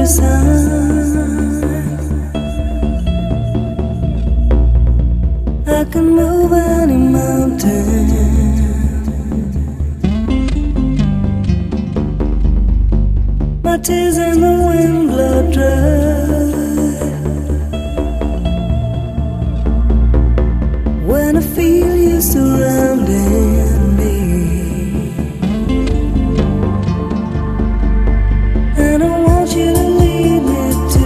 every sign. I can move any mountain. My tears in the wind blow dry. When I feel you surrounding me, and I want you to lead me to,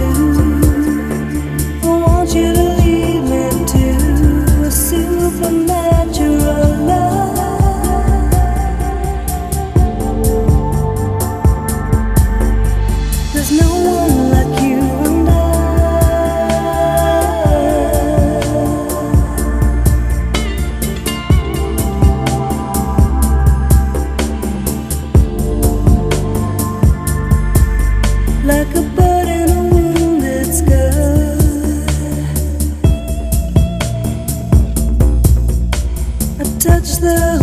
I want you to lead me to a supernatural love. There's no one like you and I. Like a bird in a wounded sky, I touch the